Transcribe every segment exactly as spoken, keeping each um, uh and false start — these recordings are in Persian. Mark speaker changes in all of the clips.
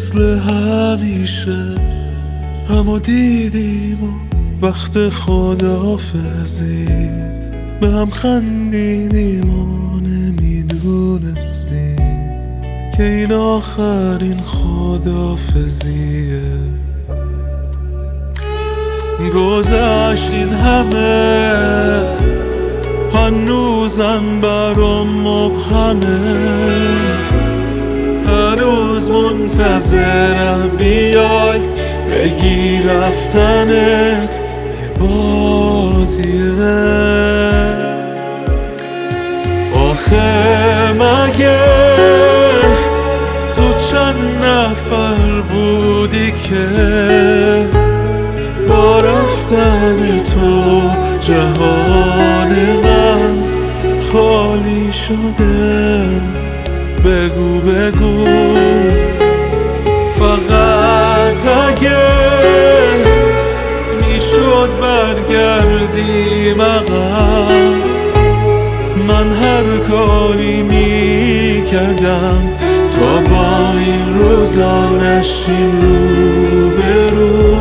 Speaker 1: مثل همیشه همو دیدیم و وقت خداحافظی به هم خندیدیم و نمیدونستیم که این آخرین خداحافظیه. گذشت این همه هنوزم برام مبهمه، هنوز منتظرم بیای بگی رفتنت یه بازیه. آخه مگه تو چند نفر بودی که با رفتن تو جهان من خالی شده؟ بگو بگو فقط اگه میشد برگردیم عقب، من هر کاری میکردم تا با این روزا نشیم رو به رو.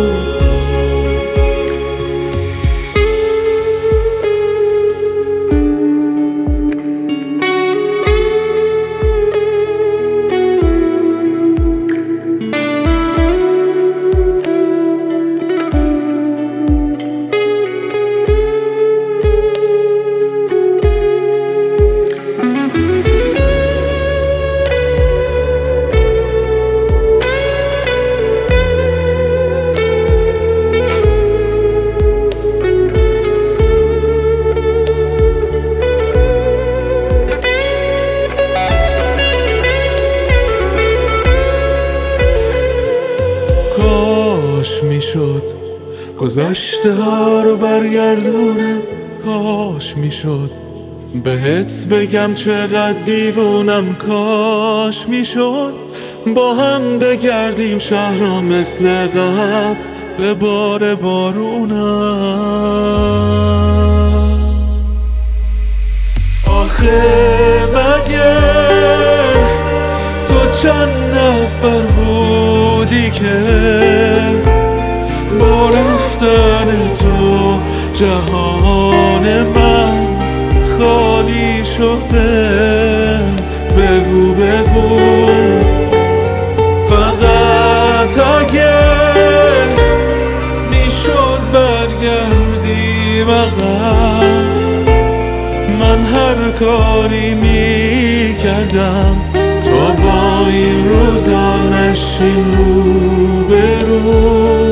Speaker 1: کاش میشد گذشته ها رو برگردونم، کاش میشد بهت بگم چقدر دیوونم، کاش میشد با هم بگردیم شهر را مثل قبل به بار بارونم. آخه مگه تو چند نفر بودی که با رفتن تو جهان من خالی شده؟ بگو بگو فقط اگه میشد برگردیم عقب، من هر کاری میکردم تا با این روزا نشیم رو به رو.